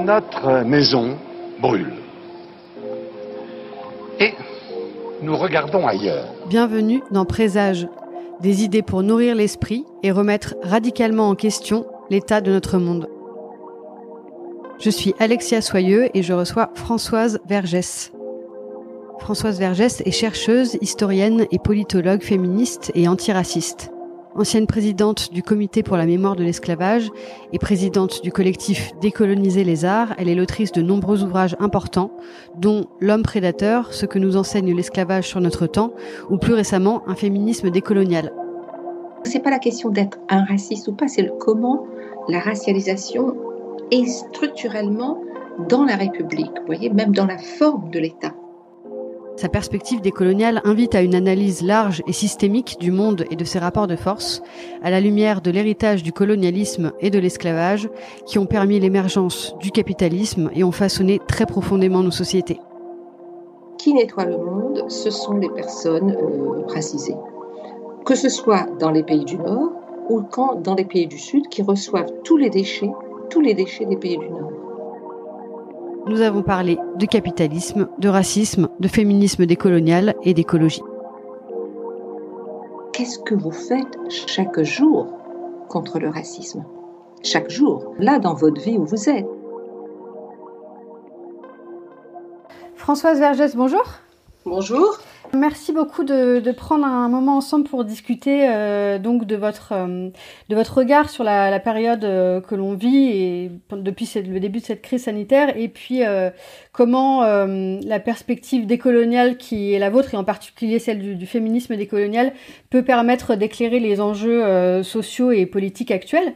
Notre maison brûle. Et nous regardons ailleurs. Bienvenue dans Présage, des idées pour nourrir l'esprit et remettre radicalement en question l'état de notre monde. Je suis Alexia Soyeux et je reçois Françoise Vergès. Françoise Vergès est chercheuse, historienne et politologue féministe et antiraciste. Ancienne présidente du Comité pour la mémoire de l'esclavage et présidente du collectif Décoloniser les arts, elle est l'autrice de nombreux ouvrages importants, dont L'homme prédateur, ce que nous enseigne l'esclavage sur notre temps, ou plus récemment, un féminisme décolonial. C'est pas la question d'être un raciste ou pas, c'est le comment la racialisation est structurellement dans la République, vous voyez, même dans la forme de l'État. Sa perspective décoloniale invite à une analyse large et systémique du monde et de ses rapports de force, à la lumière de l'héritage du colonialisme et de l'esclavage, qui ont permis l'émergence du capitalisme et ont façonné très profondément nos sociétés. Qui nettoie le monde, ce sont les personnes racisées. Que ce soit dans les pays du Nord ou dans les pays du Sud qui reçoivent tous les déchets des pays du Nord. Nous avons parlé de capitalisme, de racisme, de féminisme décolonial et d'écologie. Qu'est-ce que vous faites chaque jour contre le racisme ? Chaque jour, là dans votre vie où vous êtes. Françoise Vergès, bonjour. Bonjour. Merci beaucoup de prendre un moment ensemble pour discuter donc de votre regard sur la période que l'on vit et depuis le début de cette crise sanitaire et puis comment la perspective décoloniale qui est la vôtre et en particulier celle du féminisme décolonial peut permettre d'éclairer les enjeux sociaux et politiques actuels.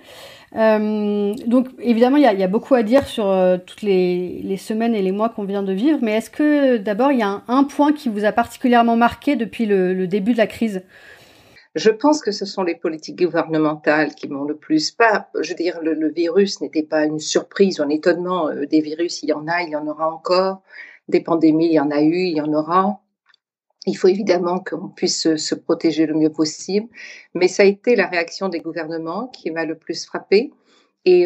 Donc évidemment il y a beaucoup à dire sur toutes les semaines et les mois qu'on vient de vivre, mais est-ce que d'abord il y a un point qui vous a particulièrement marqué depuis le début de la crise ? Je pense que ce sont les politiques gouvernementales qui m'ont le plus le virus n'était pas une surprise ou un étonnement. Des virus, il y en aura encore. Des pandémies, il y en a eu, il y en aura. Il faut évidemment qu'on puisse se protéger le mieux possible, mais ça a été la réaction des gouvernements qui m'a le plus frappée et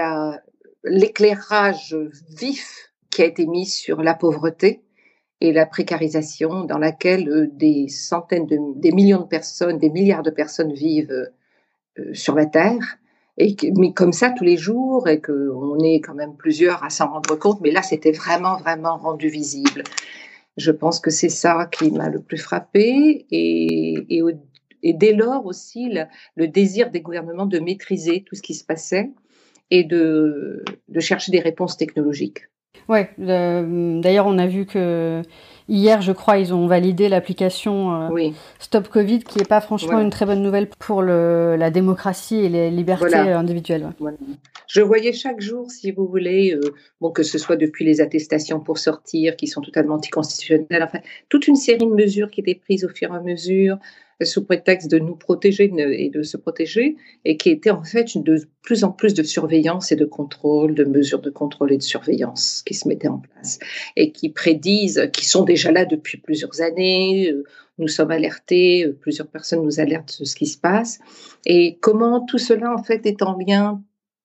l'éclairage vif qui a été mis sur la pauvreté et la précarisation dans laquelle des millions de personnes, des milliards de personnes vivent sur la Terre, mais comme ça tous les jours et qu'on est quand même plusieurs à s'en rendre compte, mais là c'était vraiment, vraiment rendu visible. Je pense que c'est ça qui m'a le plus frappée et dès lors aussi le désir des gouvernements de maîtriser tout ce qui se passait et de chercher des réponses technologiques. Ouais, d'ailleurs on a vu que hier, je crois, ils ont validé l'application Stop Covid, qui n'est pas franchement une très bonne nouvelle pour la démocratie et les libertés individuelles. Voilà. Je voyais chaque jour, si vous voulez, que ce soit depuis les attestations pour sortir, qui sont totalement anticonstitutionnelles, enfin, toute une série de mesures qui étaient prises au fur et à mesure, sous prétexte de nous protéger et de se protéger, et qui étaient en fait de plus en plus de surveillance et de contrôle, de mesures de contrôle et de surveillance qui se mettaient en place, et qui sont déjà là depuis plusieurs années, nous sommes alertés, plusieurs personnes nous alertent de ce qui se passe, et comment tout cela en fait est en lien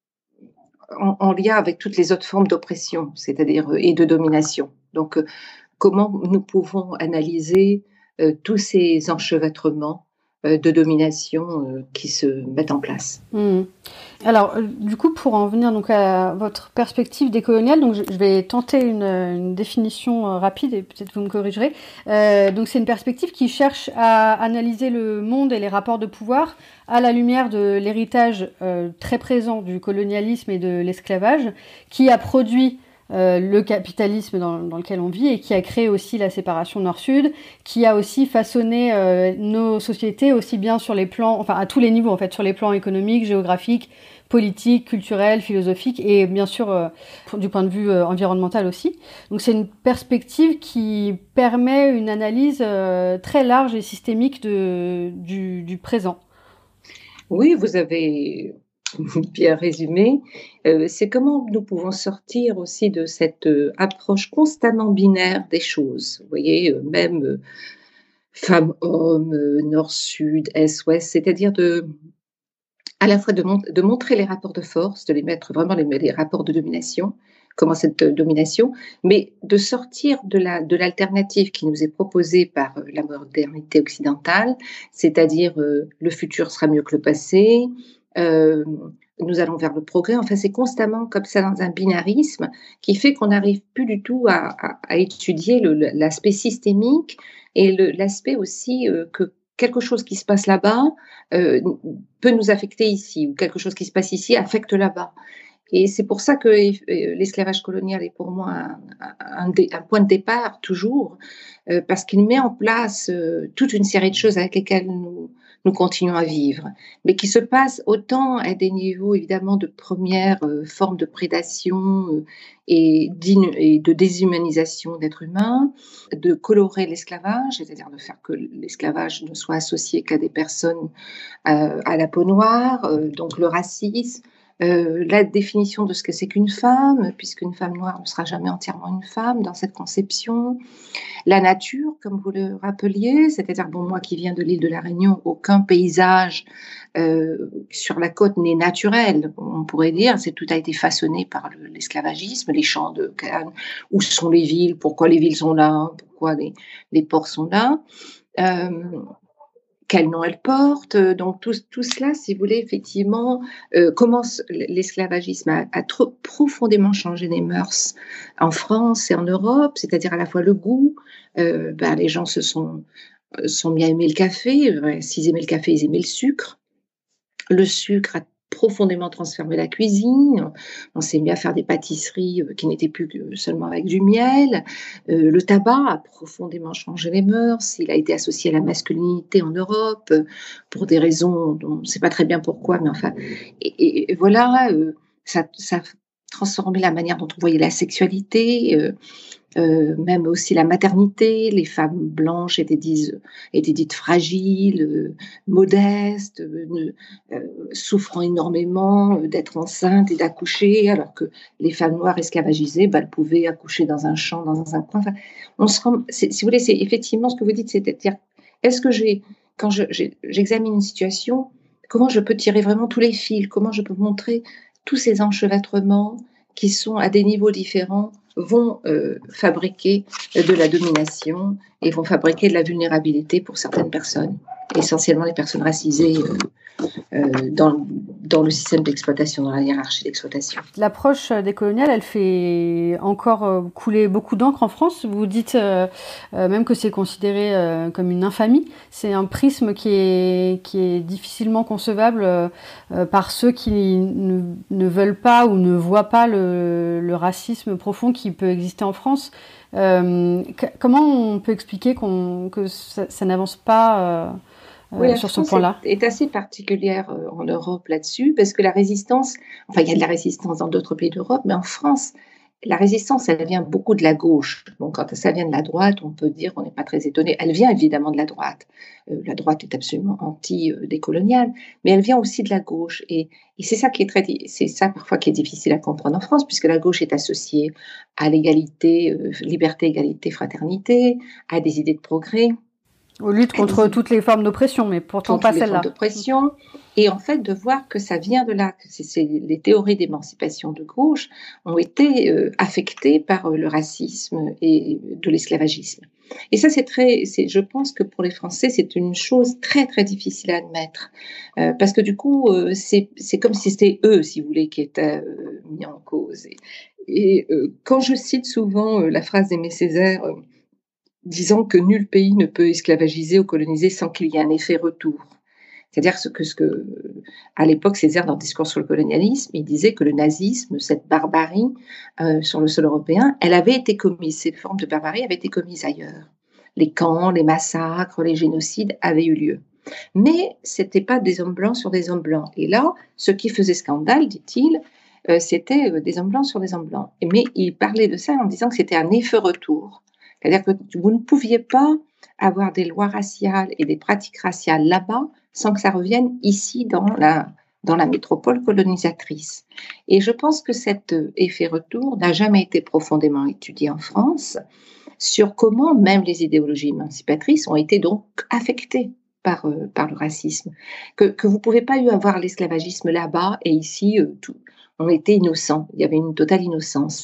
avec toutes les autres formes d'oppression, c'est-à-dire et de domination. Donc, comment nous pouvons analyser tous ces enchevêtrements de domination qui se mettent en place. Alors, du coup, pour en venir donc à votre perspective décoloniale, donc je vais tenter une définition rapide et peut-être vous me corrigerez. Donc, c'est une perspective qui cherche à analyser le monde et les rapports de pouvoir à la lumière de l'héritage très présent du colonialisme et de l'esclavage, qui a produit le capitalisme dans lequel on vit et qui a créé aussi la séparation nord-sud, qui a aussi façonné nos sociétés aussi bien sur les plans, enfin à tous les niveaux en fait, sur les plans économiques, géographiques, politiques, culturels, philosophiques et bien sûr du point de vue environnemental aussi. Donc c'est une perspective qui permet une analyse très large et systémique du présent. Oui, vous avez bien résumé. C'est comment nous pouvons sortir aussi de cette approche constamment binaire des choses. Vous voyez, même femmes-hommes, nord-sud, est-ouest, c'est-à-dire à la fois de montrer les rapports de force, de les mettre vraiment les rapports de domination, comment cette domination, mais de sortir de l'alternative qui nous est proposée par la modernité occidentale, c'est-à-dire le futur sera mieux que le passé, nous allons vers le progrès. Enfin, c'est constamment comme ça dans un binarisme qui fait qu'on n'arrive plus du tout à étudier l'aspect systémique et l'aspect aussi que quelque chose qui se passe là-bas peut nous affecter ici, ou quelque chose qui se passe ici affecte là-bas. Et c'est pour ça que l'esclavage colonial est pour moi un point de départ toujours, parce qu'il met en place toute une série de choses avec lesquelles nous continuons à vivre, mais qui se passent autant à des niveaux évidemment de première forme de prédation et de déshumanisation d'êtres humains, de colorer l'esclavage, c'est-à-dire de faire que l'esclavage ne soit associé qu'à des personnes à la peau noire, donc le racisme, la définition de ce que c'est qu'une femme, puisqu'une femme noire ne sera jamais entièrement une femme dans cette conception. La nature, comme vous le rappeliez, c'est-à-dire, bon, moi qui viens de l'île de la Réunion, aucun paysage sur la côte n'est naturel, on pourrait dire. Tout a été façonné par l'esclavagisme, les champs de canne, où sont les villes, pourquoi les villes sont là, pourquoi les ports sont là. Quel nom elle porte, donc tout cela, si vous voulez, effectivement, commence l'esclavagisme à trop profondément changer les mœurs en France et en Europe, c'est-à-dire à la fois le goût, les gens se sont mis à aimer le café, s'ils aimaient le café, ils aimaient le sucre. Le sucre a profondément transformé la cuisine, on s'est mis à faire des pâtisseries qui n'étaient plus que seulement avec du miel, le tabac a profondément changé les mœurs, il a été associé à la masculinité en Europe, pour des raisons dont on ne sait pas très bien pourquoi, mais enfin, et voilà, ça a transformé la manière dont on voyait la sexualité, même aussi la maternité. Les femmes blanches étaient dites fragiles, modestes, souffrant énormément d'être enceintes et d'accoucher, alors que les femmes noires esclavagisées, elles pouvaient accoucher dans un champ, dans un coin. Enfin, si vous voulez, c'est effectivement ce que vous dites, c'est-à-dire, est-ce que quand j'examine une situation, comment je peux tirer vraiment tous les fils, comment je peux montrer tous ces enchevêtrements qui sont à des niveaux différents, vont fabriquer de la domination et vont fabriquer de la vulnérabilité pour certaines personnes, essentiellement les personnes racisées dans le système d'exploitation, dans la hiérarchie d'exploitation. L'approche décoloniale, elle fait encore couler beaucoup d'encre en France. Vous dites même que c'est considéré comme une infamie. C'est un prisme qui est difficilement concevable par ceux qui ne veulent pas ou ne voient pas le racisme profond qui peut exister en France. Comment on peut expliquer que ça n'avance pas oui, sur ce point-là? Est assez particulière en Europe là-dessus, parce que la résistance, enfin, il y a de la résistance dans d'autres pays d'Europe, mais en France, la résistance, elle vient beaucoup de la gauche. Bon, quand ça vient de la droite, on peut dire qu'on n'est pas très étonné. Elle vient évidemment de la droite. La droite est absolument anti-décoloniale, mais elle vient aussi de la gauche. Et c'est ça c'est ça parfois qui est difficile à comprendre en France, puisque la gauche est associée à l'égalité, liberté, égalité, fraternité, à des idées de progrès. Aux luttes contre toutes les formes d'oppression, mais pourtant pas celle-là. D'oppression, et en fait de voir que ça vient de là, que les théories d'émancipation de gauche ont été affectées par le racisme et de l'esclavagisme. Et ça, je pense que pour les Français, c'est une chose très très difficile à admettre, parce que du coup, c'est comme si c'était eux, si vous voulez, qui étaient mis en cause. Et quand je cite souvent la phrase d'Aimé Césaire, disant que nul pays ne peut esclavagiser ou coloniser sans qu'il y ait un effet retour. C'est-à-dire que à l'époque, Césaire, dans le discours sur le colonialisme, il disait que le nazisme, cette barbarie sur le sol européen, elle avait été commise, cette forme de barbarie avait été commise ailleurs. Les camps, les massacres, les génocides avaient eu lieu. Mais c'était pas des hommes blancs sur des hommes blancs. Et là, ce qui faisait scandale, dit-il, c'était des hommes blancs sur des hommes blancs. Mais il parlait de ça en disant que c'était un effet retour. C'est-à-dire que vous ne pouviez pas avoir des lois raciales et des pratiques raciales là-bas sans que ça revienne ici dans la métropole colonisatrice. Et je pense que cet effet retour n'a jamais été profondément étudié en France sur comment même les idéologies émancipatrices ont été donc affectées par le racisme. Que vous ne pouvez pas avoir l'esclavagisme là-bas et ici, on était innocents. Il y avait une totale innocence.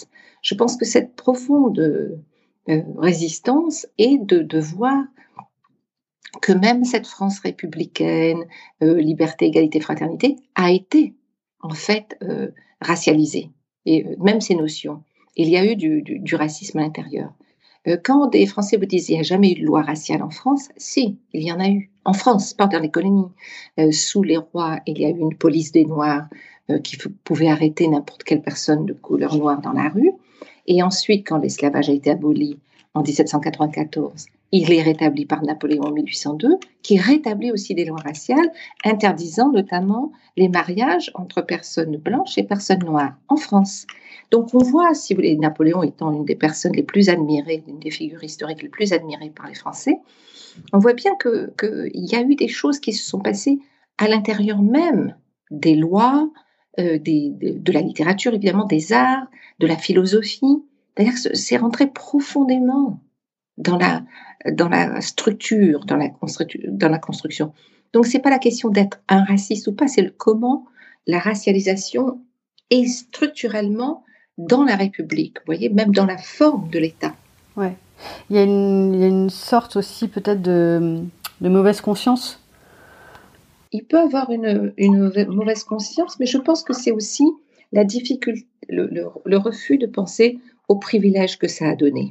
Je pense que cette profonde résistance est de voir que même cette France républicaine, liberté, égalité, fraternité, a été en fait racialisée. Et même ces notions. Il y a eu du racisme à l'intérieur. Quand des Français vous disent il n'y a jamais eu de loi raciale en France, si, il y en a eu. En France, pas dans les colonies. Sous les rois, il y a eu une police des Noirs qui pouvait arrêter n'importe quelle personne de couleur noire dans la rue. Et ensuite, quand l'esclavage a été aboli en 1794, il est rétabli par Napoléon en 1802, qui rétablit aussi des lois raciales, interdisant notamment les mariages entre personnes blanches et personnes noires en France. Donc on voit, si vous voulez, Napoléon étant une des personnes les plus admirées, une des figures historiques les plus admirées par les Français, on voit bien qu'il y a eu des choses qui se sont passées à l'intérieur même des lois, de la littérature évidemment, des arts, de la philosophie. D'ailleurs, c'est rentré profondément dans la structure, dans la construction. Donc, c'est pas la question d'être un raciste ou pas, c'est le comment la racialisation est structurellement dans la République, vous voyez, même dans la forme de l'État. Ouais. Il y a une sorte aussi peut-être de mauvaise conscience. Il peut avoir une mauvaise conscience, mais je pense que c'est aussi la difficulté, le refus de penser aux privilèges que ça a donné.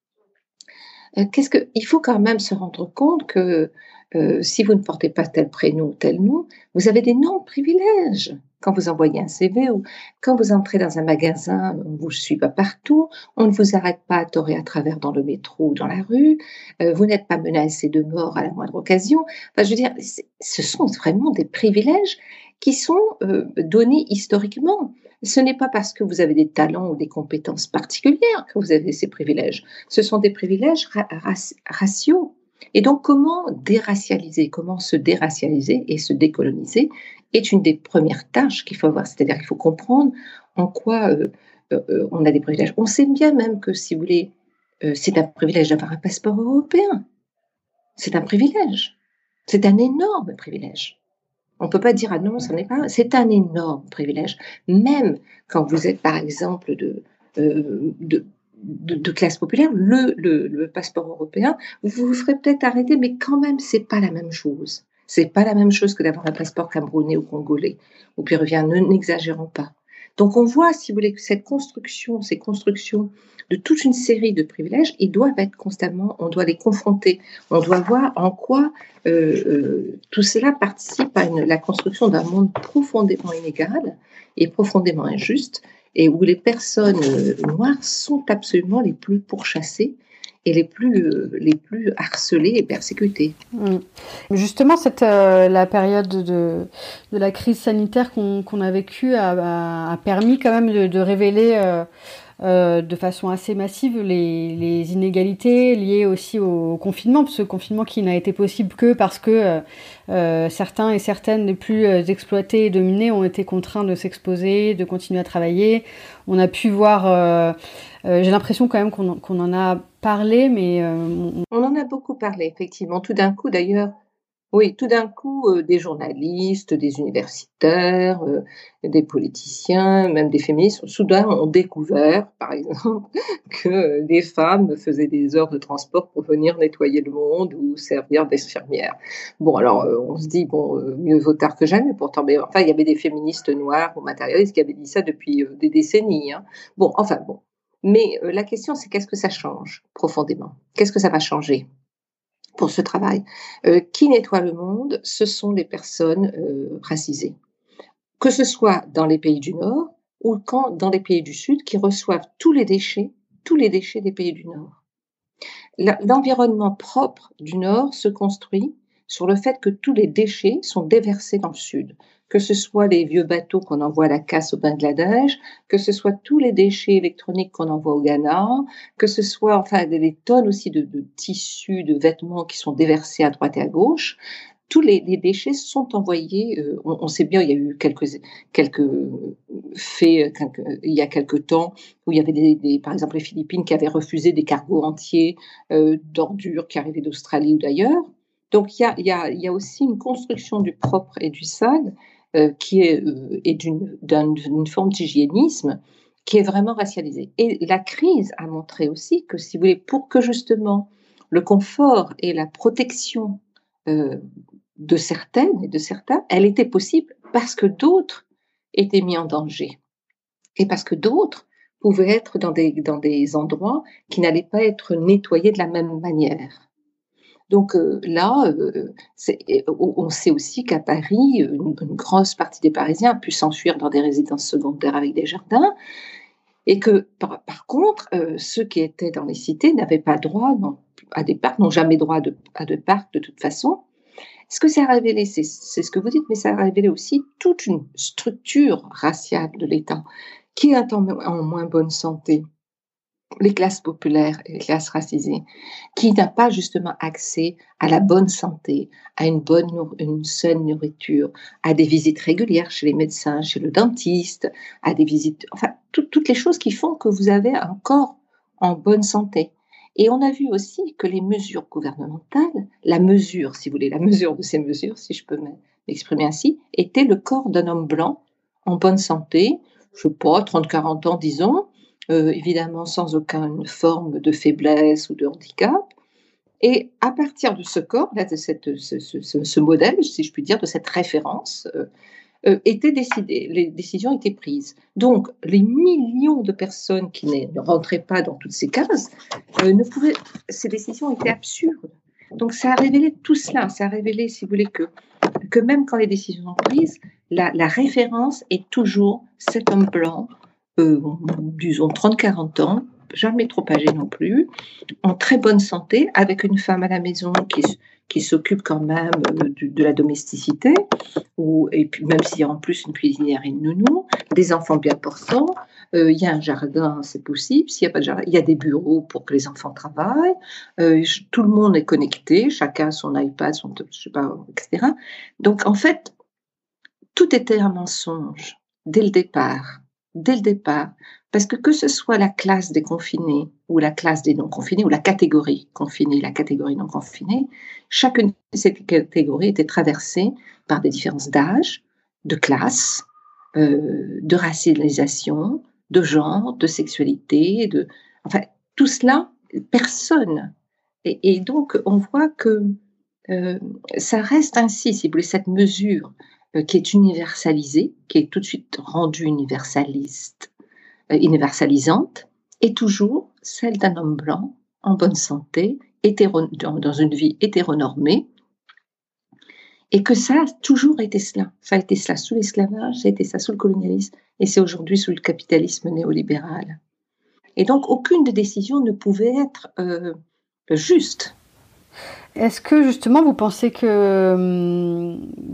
Il faut quand même se rendre compte que si vous ne portez pas tel prénom ou tel nom, vous avez d'énormes privilèges. Quand vous envoyez un CV ou quand vous entrez dans un magasin, on ne vous suit pas partout, on ne vous arrête pas à tort et à travers dans le métro ou dans la rue, vous n'êtes pas menacé de mort à la moindre occasion. Enfin, je veux dire, ce sont vraiment des privilèges qui sont donnés historiquement. Ce n'est pas parce que vous avez des talents ou des compétences particulières que vous avez ces privilèges. Ce sont des privilèges raciaux. Et donc, comment se déracialiser et se décoloniser est une des premières tâches qu'il faut avoir. C'est-à-dire qu'il faut comprendre en quoi on a des privilèges. On sait bien même que, si vous voulez, c'est un privilège d'avoir un passeport européen. C'est un privilège. C'est un énorme privilège. On ne peut pas dire « ah non, ça n'est pas ». C'est un énorme privilège. Même quand vous êtes, par exemple, de classe populaire, le passeport européen, vous vous ferez peut-être arrêter, mais quand même, c'est pas la même chose. C'est pas la même chose que d'avoir un passeport camerounais ou congolais ou péruvien. N'exagérons pas. Donc on voit, si vous voulez, que ces constructions de toute une série de privilèges, ils doivent être constamment, on doit les confronter, on doit voir en quoi tout cela participe à la construction d'un monde profondément inégal et profondément injuste, et où les personnes noires sont absolument les plus pourchassées et les plus harcelées et persécutées. Justement, la période de la crise sanitaire qu'on a vécue a permis quand même de révéler de façon assez massive les inégalités liées aussi au confinement, ce confinement qui n'a été possible que parce que certains et certaines les plus exploités et dominés ont été contraints de s'exposer, de continuer à travailler. On a pu voir, j'ai l'impression quand même qu'on en a parlé, mais... On en a beaucoup parlé, effectivement. Tout d'un coup, d'ailleurs, des journalistes, des universitaires, des politiciens, même des féministes, soudain ont découvert, par exemple, que les femmes faisaient des heures de transport pour venir nettoyer le monde ou servir d'infirmières. Bon, alors, on se dit, mieux vaut tard que jamais, pourtant, mais enfin, il y avait des féministes noires ou matérialistes qui avaient dit ça depuis des décennies. Hein. Mais la question, c'est qu'est-ce que ça change profondément ? Qu'est-ce que ça va changer pour ce travail? Qui nettoie le monde? Ce sont les personnes racisées. Que ce soit dans les pays du Nord ou dans les pays du Sud qui reçoivent tous les déchets des pays du Nord. L'environnement propre du Nord se construit sur le fait que tous les déchets sont déversés dans le Sud. Que ce soit les vieux bateaux qu'on envoie à la casse au Bangladesh, que ce soit tous les déchets électroniques qu'on envoie au Ghana, que ce soit des tonnes aussi de tissus, de vêtements qui sont déversés à droite et à gauche. Tous les déchets sont envoyés. On sait bien, il y a eu quelques faits il y a quelques temps où il y avait par exemple les Philippines qui avaient refusé des cargos entiers d'ordures qui arrivaient d'Australie ou d'ailleurs. Donc il y a aussi une construction du propre et du sale qui est d'une forme d'hygiénisme qui est vraiment racialisé. Et la crise a montré aussi que, si vous voulez, pour que justement le confort et la protection de certaines et de certains, elle était possible parce que d'autres étaient mis en danger et parce que d'autres pouvaient être dans des endroits qui n'allaient pas être nettoyés de la même manière. Donc là, on sait aussi qu'à Paris, une grosse partie des Parisiens a pu s'enfuir dans des résidences secondaires avec des jardins, et que par contre, ceux qui étaient dans les cités n'avaient pas droit à des parcs, n'ont jamais droit à de parcs de toute façon. Ce que ça a révélé, c'est ce que vous dites, mais ça a révélé aussi toute une structure raciale de l'État qui est en moins bonne santé. Les classes populaires et les classes racisées, qui n'a pas justement accès à la bonne santé, à une saine nourriture, à des visites régulières chez les médecins, chez le dentiste, à des visites, enfin, toutes les choses qui font que vous avez un corps en bonne santé. Et on a vu aussi que les mesures gouvernementales, la mesure, si vous voulez, la mesure de ces mesures, si je peux m'exprimer ainsi, était le corps d'un homme blanc en bonne santé, je ne sais pas, 30-40 ans, disons, évidemment sans aucune forme de faiblesse ou de handicap. Et à partir de ce corps, là, de ce modèle, si je puis dire, de cette référence, étaient décidées, les décisions étaient prises. Donc, les millions de personnes qui ne rentraient pas dans toutes ces cases, ces décisions étaient absurdes. Donc, ça a révélé tout cela. Ça a révélé, si vous voulez, que même quand les décisions sont prises, la référence est toujours cet homme blanc, disons 30-40 ans, jamais trop âgé non plus, en très bonne santé, avec une femme à la maison qui s'occupe quand même de la domesticité, et puis même s'il y a en plus une cuisinière et une nounou, des enfants bien portants, il y a un jardin, c'est possible, s'il n'y a pas de jardin, il y a des bureaux pour que les enfants travaillent, tout le monde est connecté, chacun a son iPad, je sais pas, etc. Donc en fait, tout était un mensonge dès le départ, parce que ce soit la classe des confinés ou la classe des non-confinés ou la catégorie confinée, la catégorie non-confinée, chacune de ces catégories était traversée par des différences d'âge, de classe, de racialisation, de genre, de sexualité, enfin tout cela, personne. Et donc on voit que ça reste ainsi, si vous voulez, cette mesure qui est universalisée, qui est tout de suite rendue universalisante, est toujours celle d'un homme blanc, en bonne santé, dans une vie hétéronormée, et que ça a toujours été cela. Ça a été cela sous l'esclavage, ça a été ça sous le colonialisme, et c'est aujourd'hui sous le capitalisme néolibéral. Et donc, aucune des décisions ne pouvait être juste. Est-ce que justement vous pensez que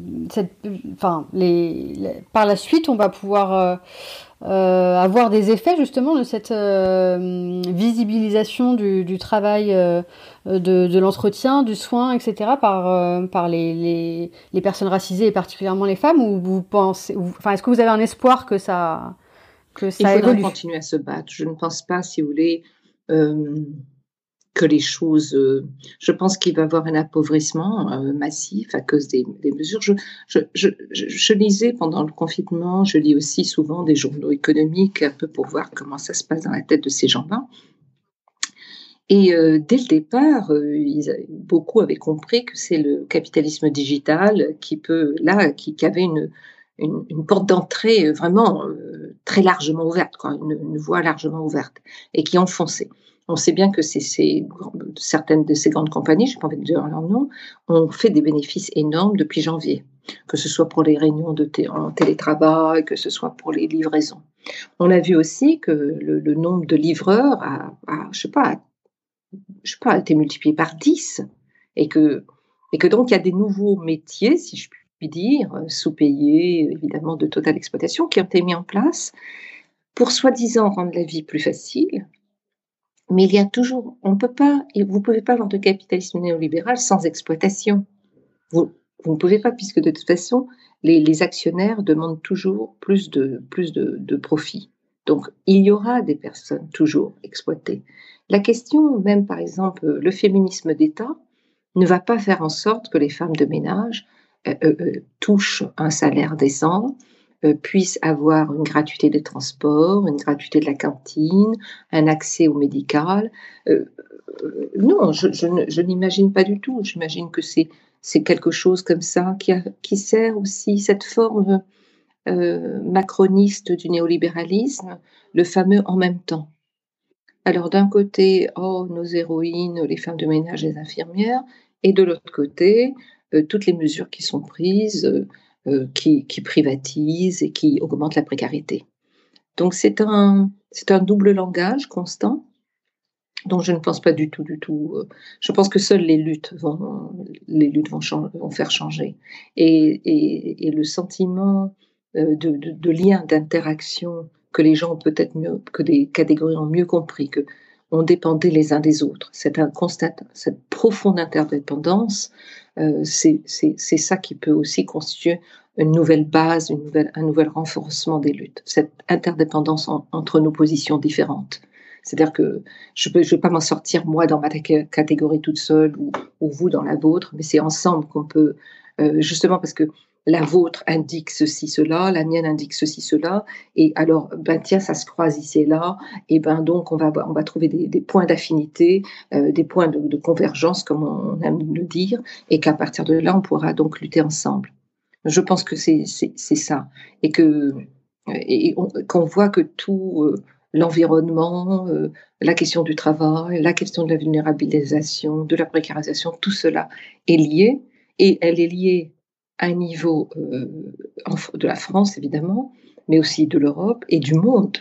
par la suite on va pouvoir avoir des effets justement de cette visibilisation du travail, de l'entretien, du soin, etc. par les personnes racisées et particulièrement les femmes, ou vous pensez, est-ce que vous avez un espoir que ça Il faudra évolue? continuer à se battre. Je ne pense pas, si vous voulez, que les choses. Je pense qu'il va y avoir un appauvrissement massif à cause des mesures. Je lisais pendant le confinement, je lis aussi souvent des journaux économiques un peu pour voir comment ça se passe dans la tête de ces gens-là. Et dès le départ, beaucoup avaient compris que c'est le capitalisme digital qui avait une porte d'entrée vraiment très largement ouverte, quoi, une voie largement ouverte, et qui enfonçait. On sait bien que certaines de ces grandes compagnies, je n'ai pas envie de dire leur nom, ont fait des bénéfices énormes depuis janvier, que ce soit pour les réunions en télétravail, que ce soit pour les livraisons. On a vu aussi que le nombre de livreurs a été multiplié par 10, et que donc il y a des nouveaux métiers, si je puis dire, sous-payés, évidemment de totale exploitation, qui ont été mis en place pour soi-disant rendre la vie plus facile. Mais il y a toujours, vous ne pouvez pas avoir de capitalisme néolibéral sans exploitation. Vous ne pouvez pas, puisque de toute façon, les actionnaires demandent toujours plus de profit. Donc, il y aura des personnes toujours exploitées. La question, même par exemple, le féminisme d'État ne va pas faire en sorte que les femmes de ménage touchent un salaire décent, puissent avoir une gratuité des transports, une gratuité de la cantine, un accès au médical. Non, je n'imagine pas du tout. J'imagine que c'est quelque chose comme ça qui sert aussi cette forme macroniste du néolibéralisme, le fameux en même temps. Alors d'un côté, oh, nos héroïnes, les femmes de ménage, les infirmières, et de l'autre côté, toutes les mesures qui sont prises, qui privatisent et qui augmentent la précarité. Donc c'est un double langage constant, dont je ne pense pas du tout. Je pense que seules les luttes vont faire changer. Et le sentiment de lien, d'interaction que les gens ont peut-être mieux, que des catégories ont mieux compris, que on dépendait les uns des autres. Cette profonde interdépendance, c'est ça qui peut aussi constituer une nouvelle base, un nouvel renforcement des luttes. Cette interdépendance entre nos positions différentes. C'est-à-dire que je vais pas m'en sortir, moi, dans ma catégorie toute seule ou vous dans la vôtre, mais c'est ensemble qu'on peut, justement parce que la vôtre indique ceci, cela, la mienne indique ceci, cela, et alors, tiens, ça se croise ici et là, et donc on va trouver des points d'affinité, des points de convergence, comme on aime le dire, et qu'à partir de là, on pourra donc lutter ensemble. Je pense que c'est ça, et qu'on voit que tout l'environnement, la question du travail, la question de la vulnérabilisation, de la précarisation, tout cela est lié, et elle est liée à un niveau de la France évidemment, mais aussi de l'Europe et du monde.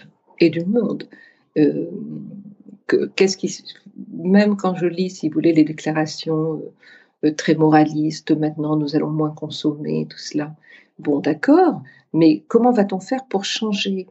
Même quand je lis, si vous voulez, les déclarations très moralistes, maintenant nous allons moins consommer, tout cela. Bon, d'accord, mais comment va-t-on faire pour changer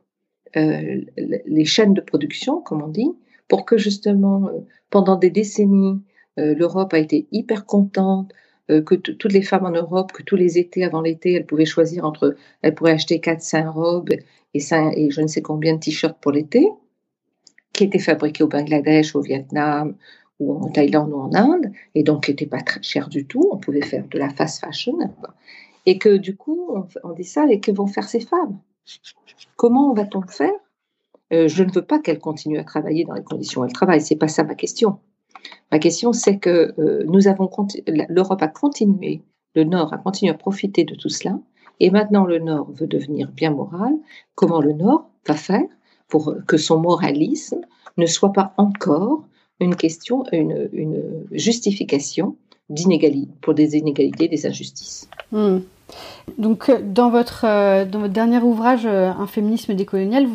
les chaînes de production, comme on dit, pour que justement, pendant des décennies, l'Europe a été hyper contente, que toutes les femmes en Europe, que tous les étés, avant l'été, elles pouvaient choisir elles pourraient acheter 4-5 robes et je ne sais combien de t-shirts pour l'été, qui étaient fabriqués au Bangladesh, au Vietnam, ou en Thaïlande ou en Inde, et donc qui n'étaient pas très chers du tout, on pouvait faire de la fast fashion, et que du coup, on dit ça, et que vont faire ces femmes ? Comment va-t-on faire ? Je ne veux pas qu'elles continuent à travailler dans les conditions où elles travaillent, c'est pas ça ma question. Ma question, c'est que l'Europe a continué, le Nord a continué à profiter de tout cela, et maintenant le Nord veut devenir bien moral. Comment le Nord va faire pour que son moralisme ne soit pas encore une question, une justification pour des inégalités, des injustices. Donc, dans votre dernier ouvrage, Un féminisme décolonial,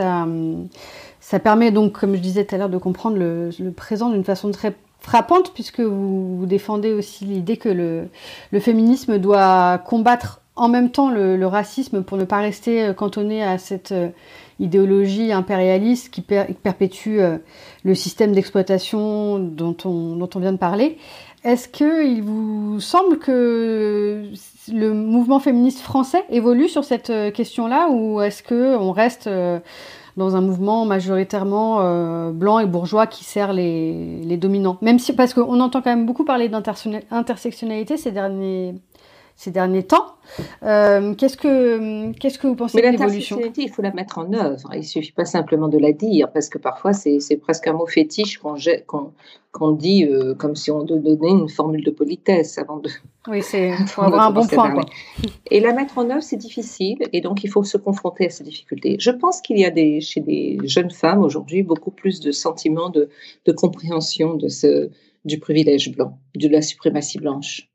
ça permet donc, comme je disais tout à l'heure, de comprendre le présent d'une façon très frappante, puisque vous défendez aussi l'idée que le féminisme doit combattre en même temps le racisme pour ne pas rester cantonné à cette idéologie impérialiste qui perpétue le système d'exploitation dont on vient de parler. Est-ce qu'il vous semble que le mouvement féministe français évolue sur cette question-là, ou est-ce qu'on reste dans un mouvement majoritairement blanc et bourgeois qui sert les dominants ? Même si, parce qu'on entend quand même beaucoup parler d'intersectionnalité ces derniers temps. Qu'est-ce que vous pensez de l'évolution ? Mais l'intersectionnalité, il faut la mettre en œuvre. Il ne suffit pas simplement de la dire, parce que parfois, c'est presque un mot fétiche qu'on dit comme si on donnait une formule de politesse avant de... Oui, faut avoir un bon point, quoi. Et la mettre en œuvre, c'est difficile, et donc il faut se confronter à ces difficultés. Je pense qu'il y a chez des jeunes femmes aujourd'hui beaucoup plus de sentiments de compréhension du privilège blanc, de la suprématie blanche.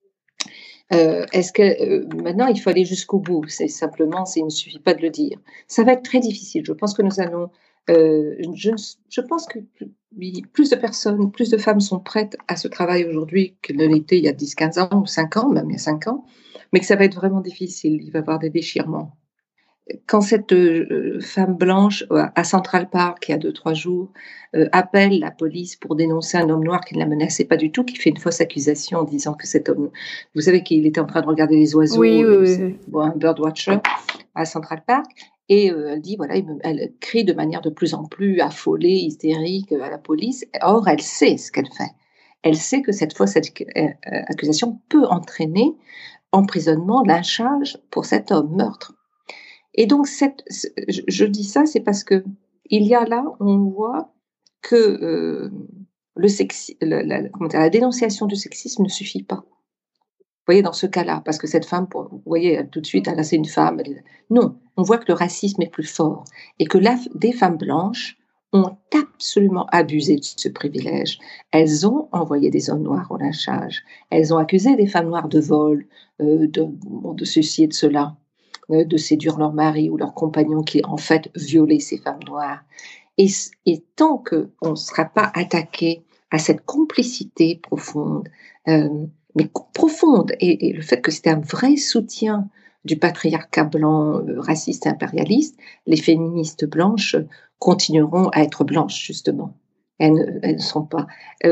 Est-ce que maintenant il faut aller jusqu'au bout? Il ne suffit pas de le dire. Ça va être très difficile. Je pense que nous allons. Je pense que plus de personnes, plus de femmes sont prêtes à ce travail aujourd'hui qu'elles ne l'étaient il y a 10, 15 ans ou 5 ans, même il y a 5 ans, mais que ça va être vraiment difficile. Il va y avoir des déchirements. Quand cette femme blanche à Central Park, il y a 2-3 jours, appelle la police pour dénoncer un homme noir qui ne la menaçait pas du tout, qui fait une fausse accusation en disant que cet homme, vous savez qu'il était en train de regarder les oiseaux, oui. Un birdwatcher à Central Park, et elle dit, voilà, elle crie de manière de plus en plus affolée, hystérique à la police. Or, elle sait ce qu'elle fait. Elle sait que cette fausse accusation peut entraîner emprisonnement, lynchage pour cet homme, meurtre. Et donc, je dis ça, c'est parce que il y a là, on voit que la dénonciation du sexisme ne suffit pas. Vous voyez, dans ce cas-là, parce que cette femme, vous voyez, tout de suite, là, c'est une femme. Non, on voit que le racisme est plus fort et que des femmes blanches ont absolument abusé de ce privilège. Elles ont envoyé des hommes noirs au lynchage. Elles ont accusé des femmes noires de vol, de ceci et de cela, de séduire leur mari ou leur compagnon qui, en fait, violait ces femmes noires. Et tant qu'on ne sera pas attaqué à cette complicité profonde, mais profonde, et le fait que c'était un vrai soutien du patriarcat blanc, raciste et impérialiste, les féministes blanches continueront à être blanches, justement. Elles ne sont pas.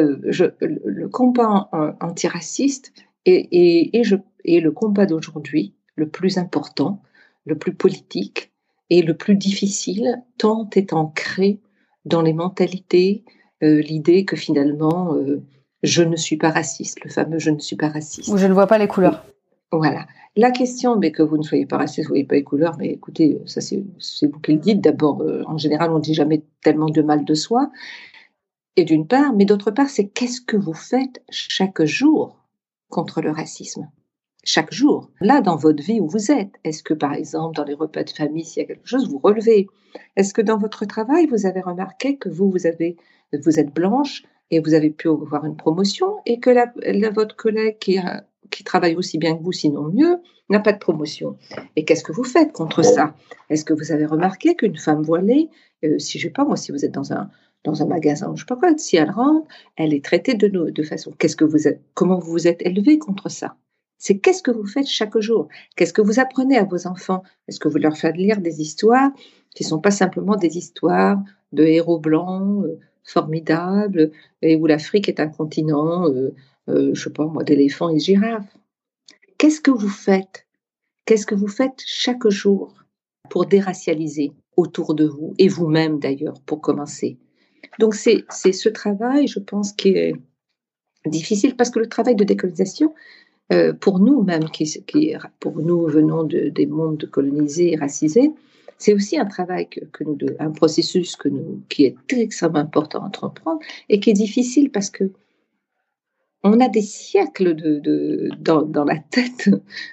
Le combat antiraciste est le combat d'aujourd'hui le plus important, le plus politique et le plus difficile, tant est ancré dans les mentalités l'idée que finalement je ne suis pas raciste, le fameux je ne suis pas raciste. Ou je ne vois pas les couleurs. Voilà. La question, mais que vous ne soyez pas raciste, vous ne voyez pas les couleurs, mais écoutez, ça c'est vous qui le dites. D'abord, en général, on ne dit jamais tellement de mal de soi. Et d'une part, mais d'autre part, c'est qu'est-ce que vous faites chaque jour contre le racisme ? Chaque jour, là, dans votre vie où vous êtes. Est-ce que, par exemple, dans les repas de famille, s'il y a quelque chose, vous relevez ? Est-ce que dans votre travail, vous avez remarqué que vous êtes blanche et vous avez pu avoir une promotion et que votre collègue qui travaille aussi bien que vous, sinon mieux, n'a pas de promotion. Et qu'est-ce que vous faites contre ça ? Est-ce que vous avez remarqué qu'une femme voilée, si je sais pas moi, si vous êtes dans un magasin, je sais pas quoi, si elle rentre, elle est traitée de façon. Comment vous vous êtes élevé contre ça ? C'est qu'est-ce que vous faites chaque jour ? Qu'est-ce que vous apprenez à vos enfants ? Est-ce que vous leur faites lire des histoires qui ne sont pas simplement des histoires de héros blancs formidables et où l'Afrique est un continent, je ne sais pas moi, d'éléphants et de girafes ? Qu'est-ce que vous faites ? Qu'est-ce que vous faites chaque jour pour déracialiser autour de vous et vous-même d'ailleurs, pour commencer ? Donc c'est ce travail, je pense, qui est difficile parce que le travail de décolonisation, pour nous même, pour nous venons des mondes colonisés et racisés, c'est aussi un travail un processus qui est extrêmement important à entreprendre et qui est difficile parce que on a des siècles dans la tête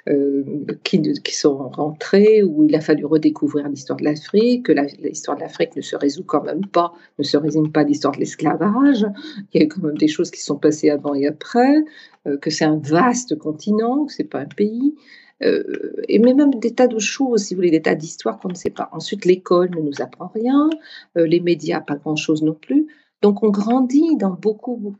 qui sont rentrés, où il a fallu redécouvrir l'histoire de l'Afrique, que l'histoire de l'Afrique ne se résume pas à l'histoire de l'esclavage. Il y a quand même des choses qui sont passées avant et après, que c'est un vaste continent, que c'est pas un pays. Mais même des tas de choses, si vous voulez, des tas d'histoires qu'on ne sait pas. Ensuite, l'école ne nous apprend rien, les médias, pas grand-chose non plus. Donc, on grandit dans beaucoup.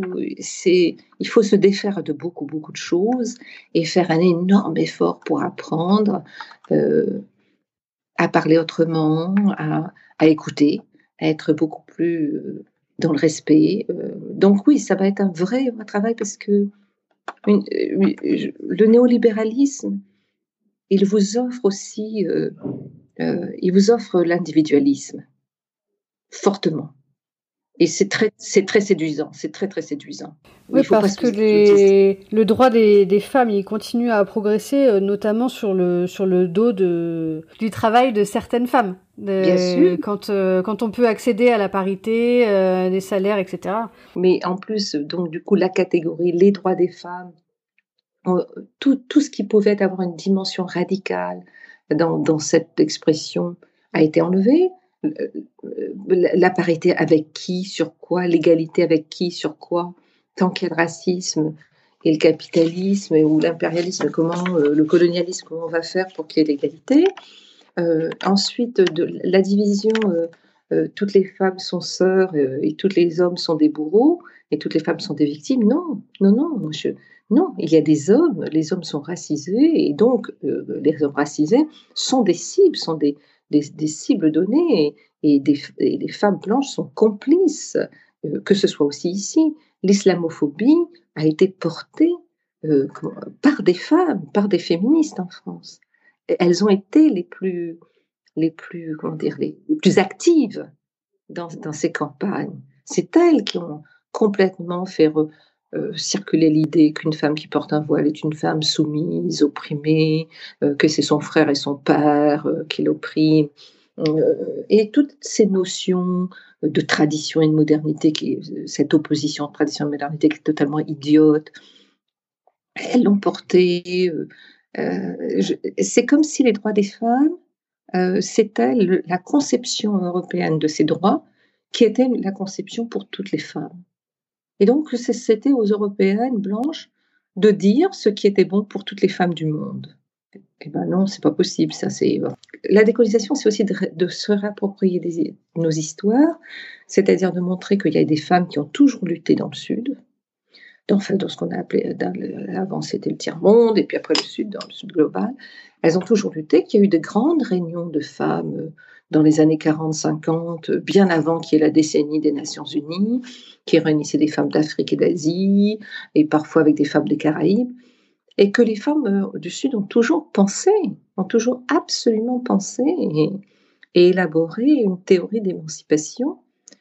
Il faut se défaire de beaucoup de choses et faire un énorme effort pour apprendre à parler autrement, à écouter, à être beaucoup plus dans le respect. Donc oui, ça va être un vrai travail parce que le néolibéralisme, il vous offre aussi, il vous offre l'individualisme fortement. Et c'est très séduisant, c'est très séduisant. Oui, parce que le droit des femmes, il continue à progresser, notamment sur le dos du travail de certaines femmes. Bien sûr. Quand on peut accéder à la parité, des salaires, etc. Mais en plus, donc du coup, la catégorie, les droits des femmes, tout ce qui pouvait avoir une dimension radicale dans cette expression a été enlevé. La parité avec qui, sur quoi, l'égalité avec qui, sur quoi, tant qu'il y a le racisme et le capitalisme ou l'impérialisme, le colonialisme, comment on va faire pour qu'il y ait l'égalité. Ensuite, la division, toutes les femmes sont sœurs et tous les hommes sont des bourreaux et toutes les femmes sont des victimes. Non, il y a des hommes, les hommes sont racisés et donc les hommes racisés sont des cibles, sont des cibles données et les femmes blanches sont complices, que ce soit aussi ici. L'islamophobie a été portée par des femmes, par des féministes en France. Elles ont été les plus actives dans ces campagnes. C'est elles qui ont complètement fait circulait l'idée qu'une femme qui porte un voile est une femme soumise, opprimée, que c'est son frère et son père qui l'oppriment. Et toutes ces notions de tradition et de modernité, cette opposition de tradition et de modernité qui est totalement idiote, elles l'ont porté. C'est comme si les droits des femmes, c'était la conception européenne de ces droits qui était la conception pour toutes les femmes. Et donc, c'était aux Européennes blanches de dire ce qui était bon pour toutes les femmes du monde. Eh ben non, c'est pas possible. Ça, la décolonisation, c'est aussi de se réapproprier nos histoires, c'est-à-dire de montrer qu'il y a des femmes qui ont toujours lutté dans le Sud, dans ce qu'on a appelé, avant c'était le tiers-monde, et puis après le Sud, dans le Sud global. Elles ont toujours lutté, qu'il y a eu de grandes réunions de femmes dans les années 40-50, bien avant qu'il y ait la décennie des Nations Unies, qui réunissaient des femmes d'Afrique et d'Asie, et parfois avec des femmes des Caraïbes, et que les femmes du Sud ont toujours absolument pensé et élaboré une théorie d'émancipation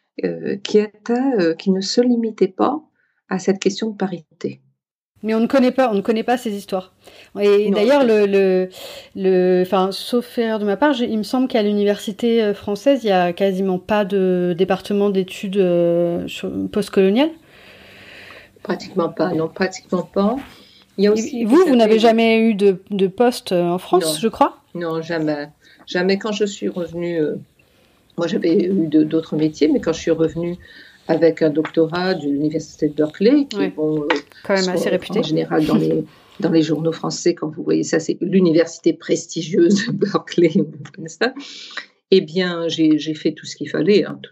qui ne se limitait pas à cette question de parité. Mais on ne connaît pas ces histoires. Et non, d'ailleurs, sauf erreur de ma part, il me semble qu'à l'université française, il n'y a quasiment pas de département d'études postcoloniales. Pratiquement pas, non, pratiquement pas. Il y a aussi vous n'avez jamais eu de poste en France, non, je crois ? Non, jamais. Jamais. Quand je suis revenue, moi j'avais eu d'autres métiers, mais quand je suis revenue avec un doctorat de l'université de Berkeley, qui est quand même assez réputé. En général dans les journaux français, quand vous voyez ça, c'est l'université prestigieuse de Berkeley, eh bien j'ai fait tout ce qu'il fallait, hein,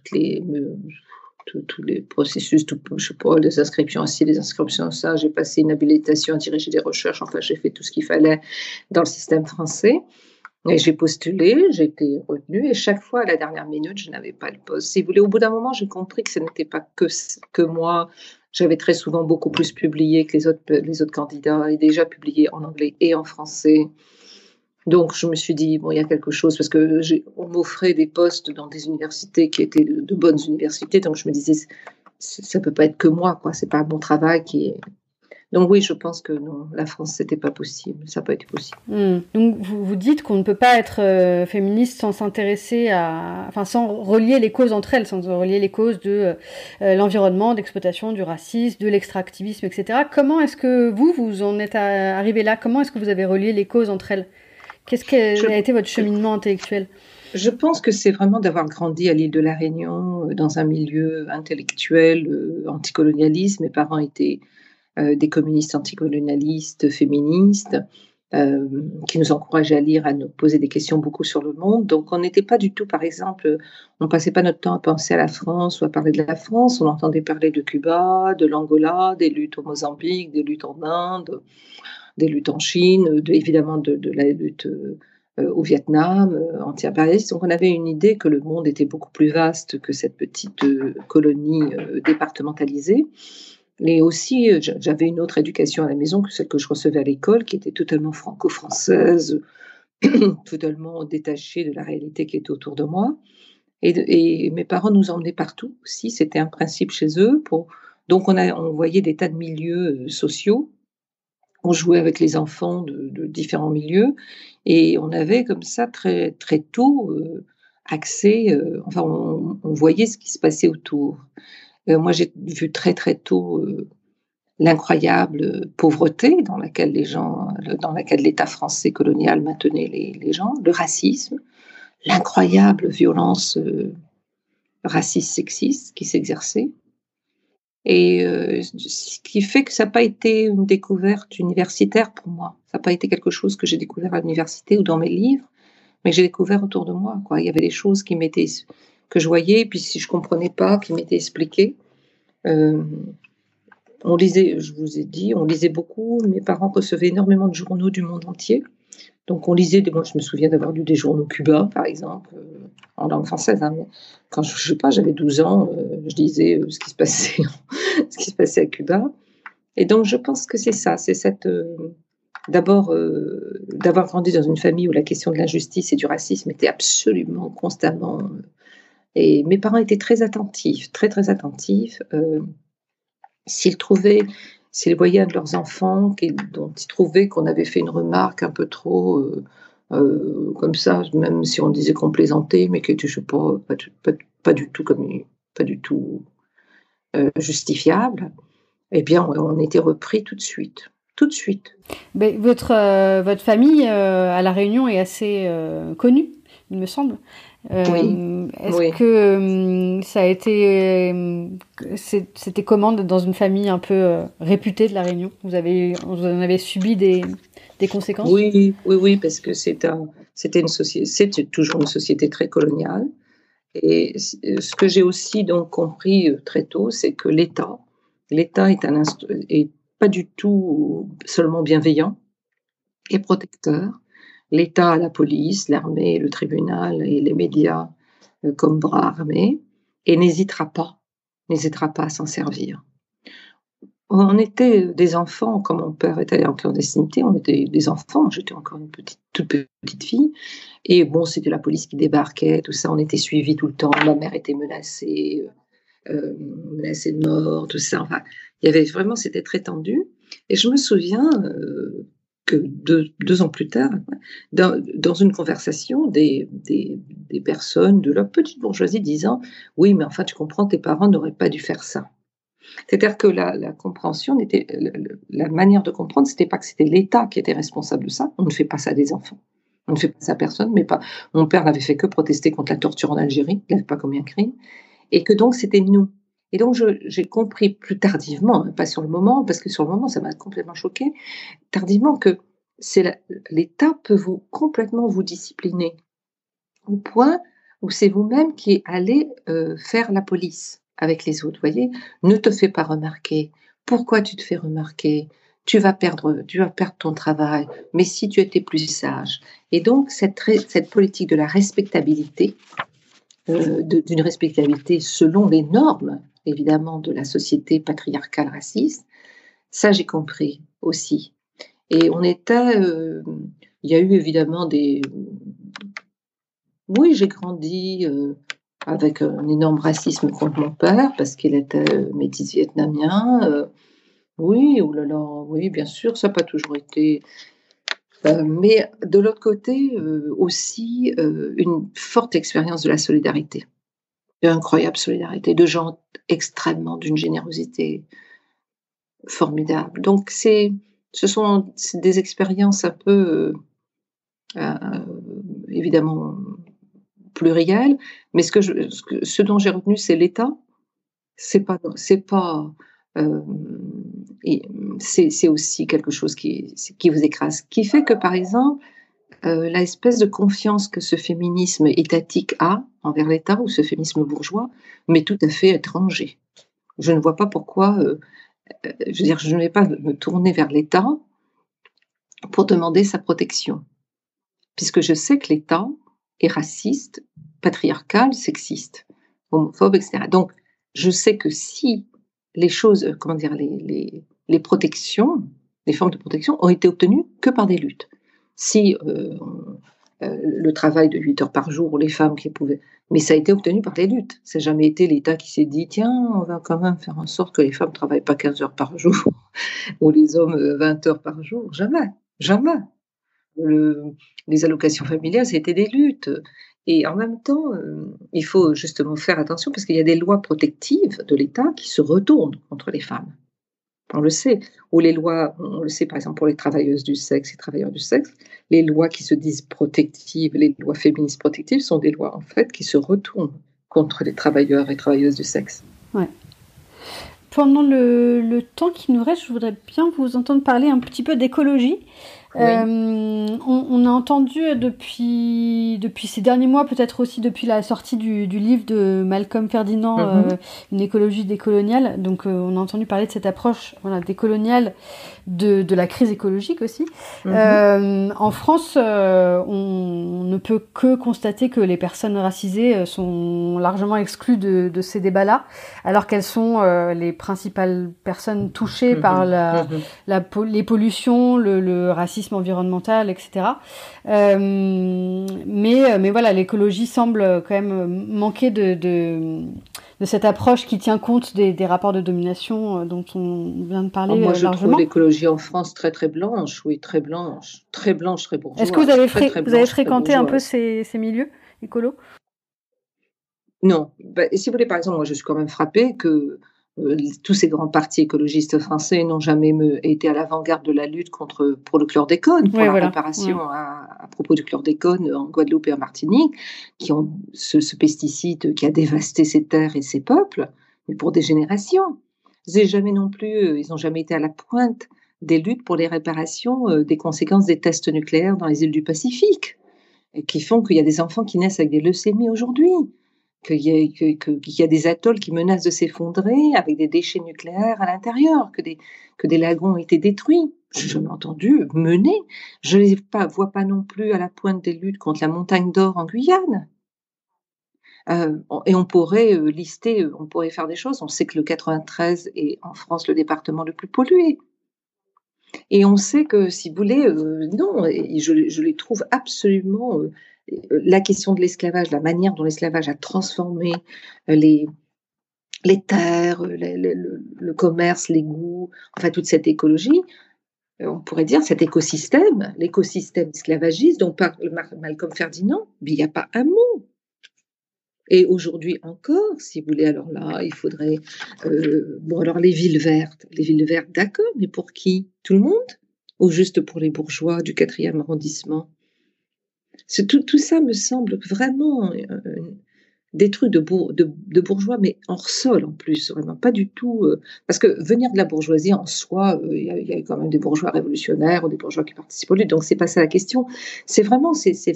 tous les processus, je sais pas, des inscriptions ici, des inscriptions ça, j'ai passé une habilitation à diriger des recherches, enfin j'ai fait tout ce qu'il fallait dans le système français. Et j'ai postulé, j'ai été retenue, et chaque fois, à la dernière minute, je n'avais pas le poste. Si vous voulez, au bout d'un moment, j'ai compris que ce n'était pas que moi. J'avais très souvent beaucoup plus publié que les autres candidats, et déjà publié en anglais et en français. Donc, je me suis dit, bon, il y a quelque chose, parce qu'on m'offrait des postes dans des universités qui étaient de bonnes universités, donc je me disais, ça ne peut pas être que moi, quoi. C'est pas mon travail qui est... Donc oui, je pense que non, la France, c'était pas possible, ça n'a pas été possible. Donc vous dites qu'on ne peut pas être féministe sans sans relier les causes entre elles, sans relier les causes de l'environnement, d'exploitation, du racisme, de l'extractivisme, etc. Comment est-ce que vous en êtes arrivé là ? Comment est-ce que vous avez relié les causes entre elles ? Qu'est-ce a été votre cheminement intellectuel ? Je pense que c'est vraiment d'avoir grandi à l'île de la Réunion, dans un milieu intellectuel anticolonialiste. Mes parents étaient des communistes anticolonialistes, féministes, qui nous encourageaient à lire, à nous poser des questions beaucoup sur le monde. Donc, on n'était pas du tout, par exemple, on passait pas notre temps à penser à la France ou à parler de la France. On entendait parler de Cuba, de l'Angola, des luttes au Mozambique, des luttes en Inde, des luttes en Chine, évidemment de la lutte au Vietnam, anti-impérialiste. Donc, on avait une idée que le monde était beaucoup plus vaste que cette petite colonie départementalisée. Mais aussi, j'avais une autre éducation à la maison que celle que je recevais à l'école, qui était totalement franco-française, totalement détachée de la réalité qui était autour de moi. Et mes parents nous emmenaient partout aussi, c'était un principe chez eux. Donc, on voyait des tas de milieux sociaux. On jouait avec les enfants de différents milieux. Et on avait comme ça, très, très tôt, accès, on voyait ce qui se passait autour. Moi, j'ai vu très très tôt l'incroyable pauvreté dans laquelle l'État français colonial maintenait les gens, le racisme, l'incroyable violence raciste sexiste qui s'exerçait, et ce qui fait que ça n'a pas été une découverte universitaire pour moi. Ça n'a pas été quelque chose que j'ai découvert à l'université ou dans mes livres, mais que j'ai découvert autour de moi, quoi. Il y avait des choses que je voyais, puis si je comprenais pas, qui m'étaient expliquées. On lisait, je vous ai dit, on lisait beaucoup. Mes parents recevaient énormément de journaux du monde entier. Donc on lisait, moi je me souviens d'avoir lu des journaux cubains, par exemple, en langue française. Hein, mais quand je sais pas, j'avais 12 ans, je lisais ce qui se passait à Cuba. Et donc je pense que c'est ça, c'est d'abord d'avoir grandi dans une famille où la question de l'injustice et du racisme était absolument constamment. Et mes parents étaient très attentifs, très très attentifs. s'ils voyaient un de leurs enfants dont ils trouvaient qu'on avait fait une remarque un peu trop comme ça, même si on disait qu'on plaisantait, mais qui était, je sais pas du tout pas du tout justifiable, eh bien, on était repris tout de suite. Tout de suite. Mais votre famille à La Réunion est assez connue, il me semble. Oui. Est-ce Oui. que ça a été, c'était comment d'être dans une famille un peu réputée de La Réunion? Vous en avez subi des conséquences? Oui, parce que c'était toujours une société très coloniale. Et ce que j'ai aussi donc compris très tôt, c'est que l'État est pas du tout seulement bienveillant et protecteur. L'État a la police, l'armée, le tribunal et les médias comme bras armés, et n'hésitera pas à s'en servir. On était des enfants, quand mon père était allé en clandestinité, on était des enfants, j'étais encore toute petite fille, et bon, c'était la police qui débarquait, tout ça, on était suivis tout le temps, ma mère était menacée de mort, tout ça, enfin, il y avait vraiment, c'était très tendu, et je me souviens que deux ans plus tard, dans une conversation, des personnes de la petite bourgeoisie disant « Oui, mais enfin, tu comprends, tes parents n'auraient pas dû faire ça ». C'est-à-dire que la compréhension la manière de comprendre, c'était pas que c'était l'État qui était responsable de ça. On ne fait pas ça à des enfants. On ne fait pas ça à personne, mon père n'avait fait que protester contre la torture en Algérie. Il n'avait pas commis un crime. Et que donc, c'était nous. Et donc, j'ai compris plus tardivement, pas sur le moment, parce que sur le moment, ça m'a complètement choquée, tardivement que l'État peut complètement vous discipliner au point où c'est vous-même qui allez faire la police avec les autres, voyez. Ne te fais pas remarquer. Pourquoi tu te fais remarquer? Tu vas perdre ton travail. Mais si tu étais plus sage. Et donc, cette politique de la respectabilité, d'une respectabilité selon les normes, évidemment, de la société patriarcale raciste, ça, j'ai compris aussi. Et il y a eu évidemment oui, j'ai grandi avec un énorme racisme contre mon père parce qu'il était métis vietnamien. Oui, oh là là, oui, bien sûr, ça n'a pas toujours été. Mais de l'autre côté, aussi une forte expérience de la solidarité, une incroyable solidarité, de gens extrêmement d'une générosité formidable. Donc c'est des expériences un peu évidemment pluriel, mais ce dont j'ai retenu, c'est l'État. C'est aussi quelque chose qui vous écrase. Qui fait que, par exemple, la espèce de confiance que ce féminisme étatique a envers l'État, ou ce féminisme bourgeois, m'est tout à fait étranger. Je ne vois pas pourquoi, je veux dire, je ne vais pas me tourner vers l'État pour demander sa protection, puisque je sais que l'État est raciste, patriarcal, sexiste, homophobe, etc. Donc, je sais que si les choses, comment dire, les protections, les formes de protection ont été obtenues que par des luttes. Si le travail de 8 heures par jour, les femmes qui pouvaient... Mais ça a été obtenu par des luttes. Ça n'a jamais été l'État qui s'est dit, tiens, on va quand même faire en sorte que les femmes ne travaillent pas 15 heures par jour, ou les hommes 20 heures par jour. Jamais, jamais. Les allocations familiales, c'était des luttes. Et en même temps, il faut justement faire attention parce qu'il y a des lois protectives de l'État qui se retournent contre les femmes. On le sait. Ou les lois, on le sait par exemple pour les travailleuses du sexe et travailleurs du sexe, les lois qui se disent protectives, les lois féministes protectives sont des lois en fait qui se retournent contre les travailleurs et travailleuses du sexe. Ouais. Pendant le temps qui nous reste, je voudrais bien vous entendre parler un petit peu d'écologie. Oui. On a entendu depuis ces derniers mois, peut-être aussi depuis la sortie du livre de Malcolm Ferdinand, Une écologie décoloniale. Donc, on a entendu parler de cette approche décoloniale de la crise écologique aussi. En France, on ne peut que constater que les personnes racisées sont largement exclues de ces débats-là, alors qu'elles sont les principales personnes touchées par les pollutions, le racisme environnemental, etc. Mais voilà, l'écologie semble quand même manquer de de cette approche qui tient compte des rapports de domination dont on vient de parler Moi, je largement. trouve l'écologie en France très très blanche, oui, très blanche, très bourgeoise. Est-ce que vous avez, très, très vous avez blanche, très fréquenté un peu bourgeoise. ces milieux écolos? Non, et si vous voulez, par exemple, moi, je suis quand même frappée que tous ces grands partis écologistes français n'ont jamais été à l'avant-garde de la lutte pour le chlordécone, pour Oui, la voilà. réparation à propos du chlordécone en Guadeloupe et en Martinique, qui ont ce pesticide qui a dévasté ces terres et ces peuples, mais pour des générations. Jamais non plus, ils n'ont jamais été à la pointe des luttes pour les réparations des conséquences des tests nucléaires dans les îles du Pacifique, et qui font qu'il y a des enfants qui naissent avec des leucémies aujourd'hui. Qu'il y a des atolls qui menacent de s'effondrer avec des déchets nucléaires à l'intérieur, que des lagons ont été détruits. Je n'ai jamais entendu mener. Je ne les vois pas non plus à la pointe des luttes contre la montagne d'or en Guyane. Et on pourrait lister, on pourrait faire des choses. On sait que le 93 est en France le département le plus pollué. Et on sait que, si vous voulez, non, et je les trouve absolument. La question de l'esclavage, la manière dont l'esclavage a transformé les terres, le commerce, les goûts, enfin toute cette écologie, on pourrait dire cet écosystème, l'écosystème esclavagiste dont parle Malcolm Ferdinand, mais il n'y a pas un mot. Et aujourd'hui encore, si vous voulez, alors là, il faudrait... bon, alors les villes vertes, d'accord, mais pour qui? Tout le monde? Ou juste pour les bourgeois du 4e arrondissement? Tout ça me semble vraiment des trucs de bourgeois, mais hors sol en plus, vraiment pas du tout. Parce que venir de la bourgeoisie en soi, il y a quand même des bourgeois révolutionnaires ou des bourgeois qui participent aux luttes, donc c'est pas ça la question. C'est vraiment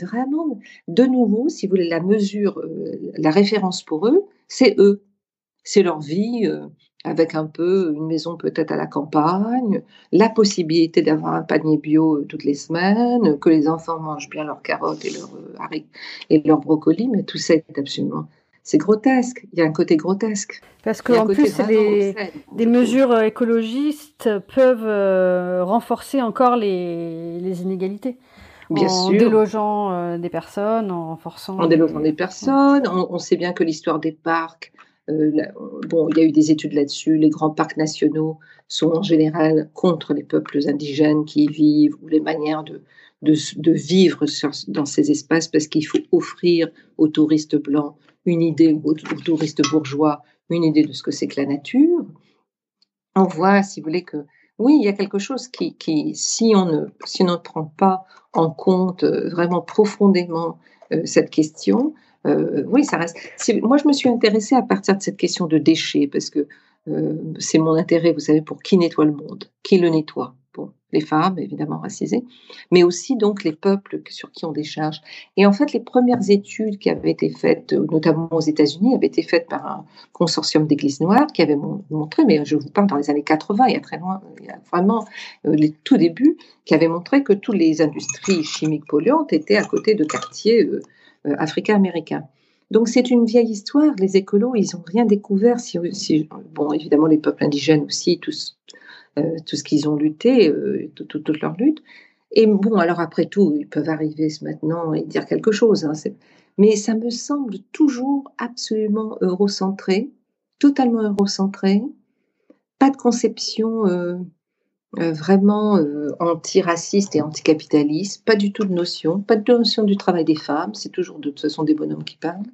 de nouveau, si vous voulez, la mesure, la référence pour eux, c'est eux. C'est leur vie, avec un peu une maison peut-être à la campagne, la possibilité d'avoir un panier bio toutes les semaines, que les enfants mangent bien leurs carottes et leurs haricots et leurs brocolis, mais tout ça est absolument... C'est grotesque, il y a un côté grotesque. Parce qu'en plus, des mesures écologistes peuvent renforcer encore les inégalités. Bien en sûr. Délogeant des personnes, en renforçant... En délogeant des personnes. On sait bien que l'histoire des parcs, bon, il y a eu des études là-dessus, les grands parcs nationaux sont en général contre les peuples indigènes qui y vivent, ou les manières de vivre dans ces espaces, parce qu'il faut offrir aux touristes blancs une idée, aux touristes bourgeois, une idée de ce que c'est que la nature. On voit, si vous voulez, que oui, il y a quelque chose qui si on ne prend pas en compte vraiment profondément cette question, oui, ça reste. Moi, je me suis intéressée à partir de cette question de déchets, parce que c'est mon intérêt, vous savez, pour qui nettoie le monde, qui le nettoie. Bon, les femmes, évidemment racisées, mais aussi donc les peuples sur qui on décharge. Et en fait, les premières études qui avaient été faites, notamment aux États-Unis, avaient été faites par un consortium d'églises noires qui avait montré, mais je vous parle dans les années 80, il y a très loin, il y a vraiment les tout débuts, qui avaient montré que toutes les industries chimiques polluantes étaient à côté de quartiers africains-américains. Donc c'est une vieille histoire, les écolos, ils n'ont rien découvert, bon, évidemment les peuples indigènes aussi, tout ce qu'ils ont lutté, toute leur lutte. Et bon, alors après tout, ils peuvent arriver maintenant et dire quelque chose, hein, mais ça me semble toujours absolument eurocentré, totalement eurocentré, pas de conception vraiment antiraciste et anticapitaliste, pas du tout de notion, pas de notion du travail des femmes, c'est toujours de toute façon des bonhommes qui parlent.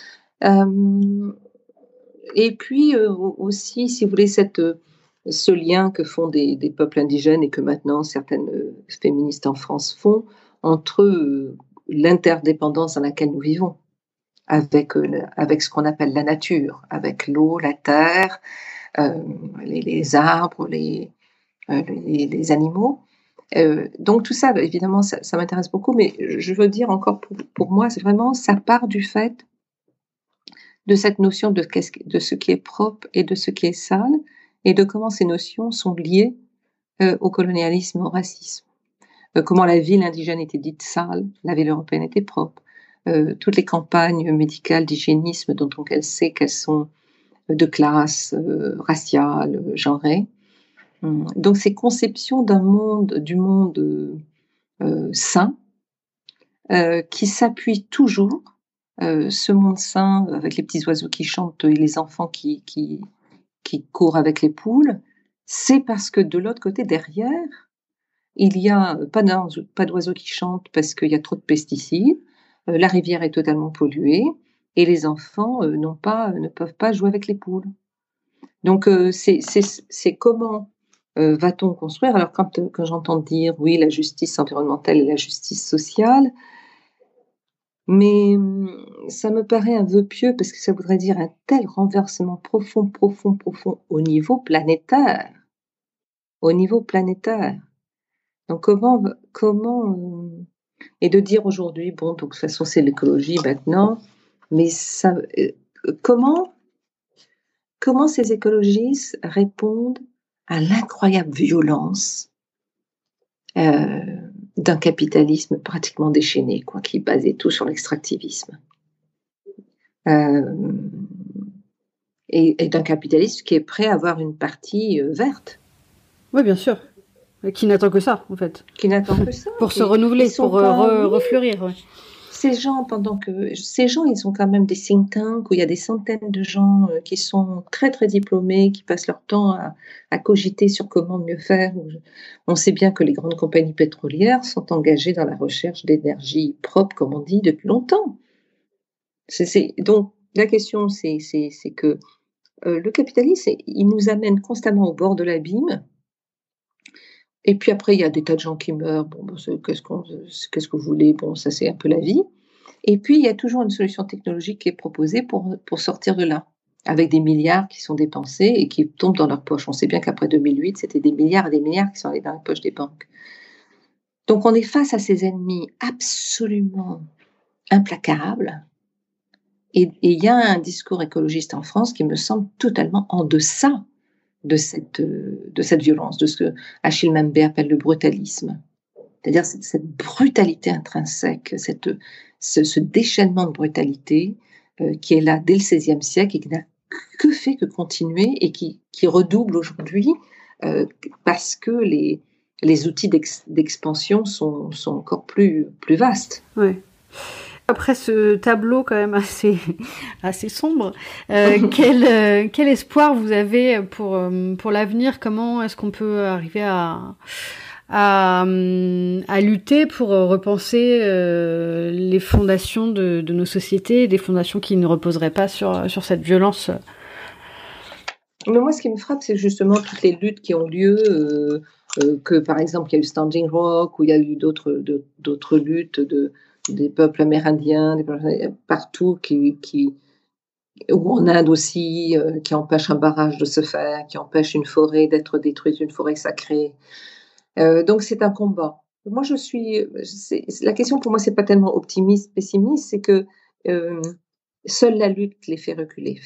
Et puis aussi, si vous voulez, ce lien que font des peuples indigènes et que maintenant certaines féministes en France font entre l'interdépendance dans laquelle nous vivons, avec ce qu'on appelle la nature, avec l'eau, la terre, les arbres, les animaux. Donc tout ça, évidemment, ça m'intéresse beaucoup, mais je veux dire encore, pour moi, c'est vraiment, ça part du fait de cette notion de ce qui est propre et de ce qui est sale, et de comment ces notions sont liées au colonialisme, au racisme. Comment la ville indigène était dite sale, la ville européenne était propre. Toutes les campagnes médicales d'hygiénisme dont on sait qu'elles sont de classe raciale, genrée. Donc ces conceptions du monde sain, qui s'appuient toujours ce monde sain avec les petits oiseaux qui chantent et les enfants qui courent avec les poules, c'est parce que de l'autre côté, derrière, il y a pas d'oiseaux qui chantent parce qu'il y a trop de pesticides, la rivière est totalement polluée et les enfants ne peuvent pas jouer avec les poules. Donc c'est comment va-t-on construire? Alors quand j'entends dire oui, la justice environnementale et la justice sociale, mais ça me paraît un vœu pieux parce que ça voudrait dire un tel renversement profond au niveau planétaire. Au niveau planétaire. Donc et de dire aujourd'hui, bon, donc de toute façon c'est l'écologie maintenant, mais ça, comment ces écologistes répondent à l'incroyable violence d'un capitalisme pratiquement déchaîné, quoi, qui basait tout sur l'extractivisme. Et d'un capitalisme qui est prêt à avoir une partie verte. Oui, bien sûr. Qui n'attend que ça, en fait. Qui n'attend que ça. Pour se renouveler, pour refleurir. Ouais. Ces gens, ils ont quand même des think tanks où il y a des centaines de gens qui sont très très diplômés, qui passent leur temps à cogiter sur comment mieux faire. On sait bien que les grandes compagnies pétrolières sont engagées dans la recherche d'énergie propre, comme on dit, depuis longtemps. Donc la question, c'est que le capitalisme, il nous amène constamment au bord de l'abîme. Et puis après, il y a des tas de gens qui meurent. Bon, qu'est-ce que vous voulez? Bon, ça c'est un peu la vie. Et puis, il y a toujours une solution technologique qui est proposée pour sortir de là, avec des milliards qui sont dépensés et qui tombent dans leur poche. On sait bien qu'après 2008, c'était des milliards et des milliards qui sont allés dans les poches des banques. Donc, on est face à ces ennemis absolument implacables. Et il y a un discours écologiste en France qui me semble totalement en deçà de cette violence, de ce que Achille Mbembe appelle le brutalisme. C'est-à-dire cette brutalité intrinsèque, ce déchaînement de brutalité qui est là dès le XVIe siècle et qui n'a que fait que continuer et qui redouble aujourd'hui parce que les outils d'expansion sont encore plus vastes. Ouais. Après ce tableau quand même assez sombre, quel espoir vous avez pour l'avenir? Comment est-ce qu'on peut arriver à lutter pour repenser les fondations de nos sociétés, des fondations qui ne reposeraient pas sur cette violence? Mais moi, ce qui me frappe, c'est justement toutes les luttes qui ont lieu, que par exemple, il y a eu Standing Rock, ou il y a eu d'autres luttes des peuples amérindiens, partout, ou en Inde aussi, qui empêchent un barrage de se faire, qui empêchent une forêt d'être détruite, une forêt sacrée. Donc c'est un combat. Moi, la question pour moi, c'est pas tellement optimiste, pessimiste, c'est que seule la lutte les fait reculer.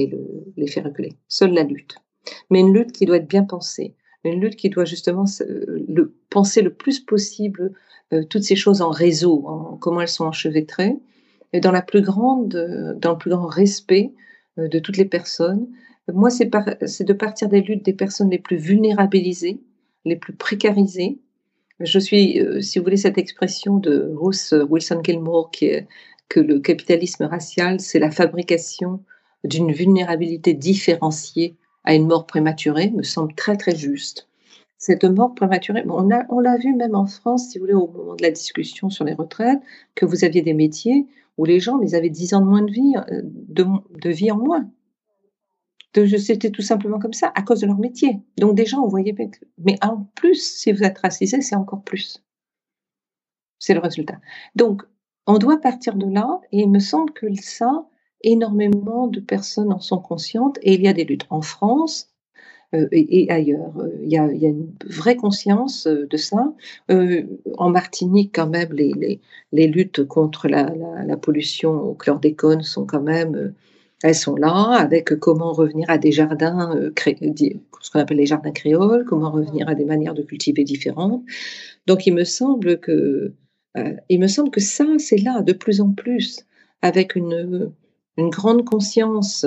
Seule la lutte. Mais une lutte qui doit être bien pensée. Une lutte qui doit justement penser le plus possible toutes ces choses en réseau, comment elles sont enchevêtrées, et dans le plus grand respect de toutes les personnes. Moi, c'est de partir des luttes des personnes les plus vulnérabilisées, les plus précarisées. Je suis, si vous voulez, cette expression de Ruth Wilson Gilmore que le capitalisme racial, c'est la fabrication d'une vulnérabilité différenciée à une mort prématurée, me semble très très juste. Cette mort prématurée, on l'a vu même en France, si vous voulez, au moment de la discussion sur les retraites, que vous aviez des métiers où les gens, ils avaient 10 ans de moins de vie, de vie en moins. C'était tout simplement comme ça, à cause de leur métier. Donc des gens, on voyait, mais en plus, si vous êtes racisé, c'est encore plus. C'est le résultat. Donc, on doit partir de là, et il me semble que ça, énormément de personnes en sont conscientes, et il y a des luttes en France et ailleurs. Il y a une vraie conscience de ça. En Martinique, quand même, les luttes contre la pollution au chlordécone sont quand même... elles sont là, avec comment revenir à des jardins, ce qu'on appelle les jardins créoles, comment revenir à des manières de cultiver différentes. Donc, il me semble que ça, c'est là, de plus en plus, avec une grande conscience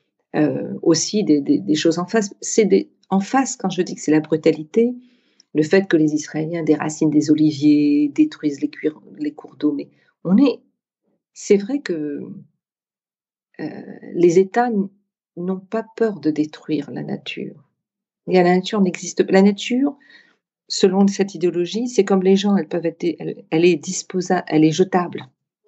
aussi des choses en face. En face, quand je dis que c'est la brutalité, le fait que les Israéliens déracinent des oliviers, détruisent les cours d'eau, mais c'est vrai que les États n'ont pas peur de détruire la nature. Et la nature n'existe pas. La nature, selon cette idéologie, c'est comme les gens, elle est disposable, elle est jetable.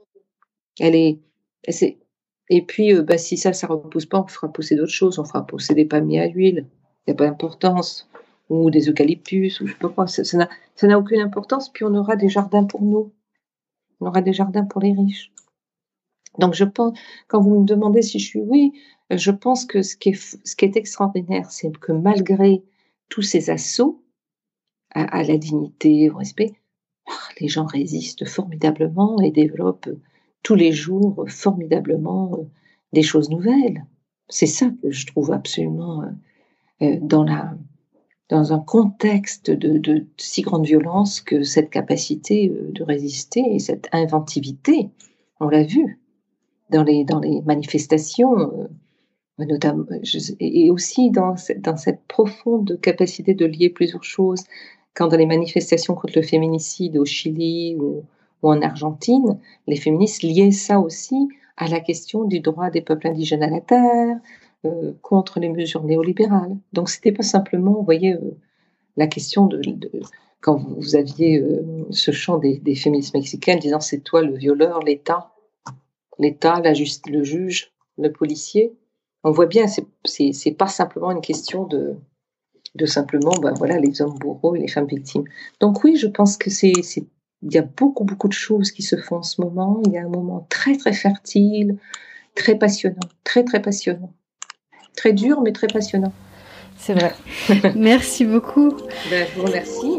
Et puis, si ça repousse pas, on fera pousser d'autres choses. On fera pousser des palmiers à huile. Il n'y a pas d'importance. Ou des eucalyptus, ou je sais pas quoi. Ça n'a aucune importance. Puis on aura des jardins pour nous. On aura des jardins pour les riches. Donc je pense, quand vous me demandez si je suis oui, je pense que ce qui est extraordinaire, c'est que malgré tous ces assauts à la dignité, au respect, les gens résistent formidablement et développent tous les jours formidablement des choses nouvelles. C'est ça que je trouve absolument dans un contexte de si grande violence, que cette capacité de résister et cette inventivité, on l'a vu dans les manifestations, notamment, et aussi dans cette profonde capacité de lier plusieurs choses. Quand dans les manifestations contre le féminicide au Chili ou en Argentine, les féministes liaient ça aussi à la question du droit des peuples indigènes à la terre, contre les mesures néolibérales. Donc c'était pas simplement, vous voyez, la question de quand vous aviez ce chant des féministes mexicaines disant c'est toi le violeur, l'État, le juge, le policier. On voit bien, c'est pas simplement une question de simplement, voilà, les hommes bourreaux et les femmes victimes. Donc oui, je pense que il y a beaucoup de choses qui se font en ce moment. Il y a un moment très très fertile, très passionnant, très très passionnant, très dur mais très passionnant. C'est vrai. Merci beaucoup. Je vous remercie.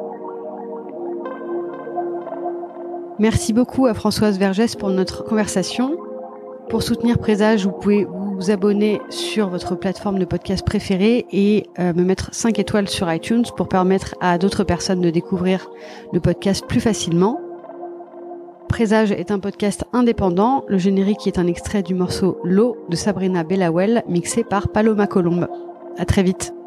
Merci beaucoup à Françoise Vergès pour notre conversation. Pour soutenir Présage, vous pouvez vous abonner sur votre plateforme de podcast préférée et me mettre 5 étoiles sur iTunes pour permettre à d'autres personnes de découvrir le podcast plus facilement. Présage est un podcast indépendant. Le générique est un extrait du morceau L'eau de Sabrina Bellawell, mixé par Paloma Colombe. À très vite.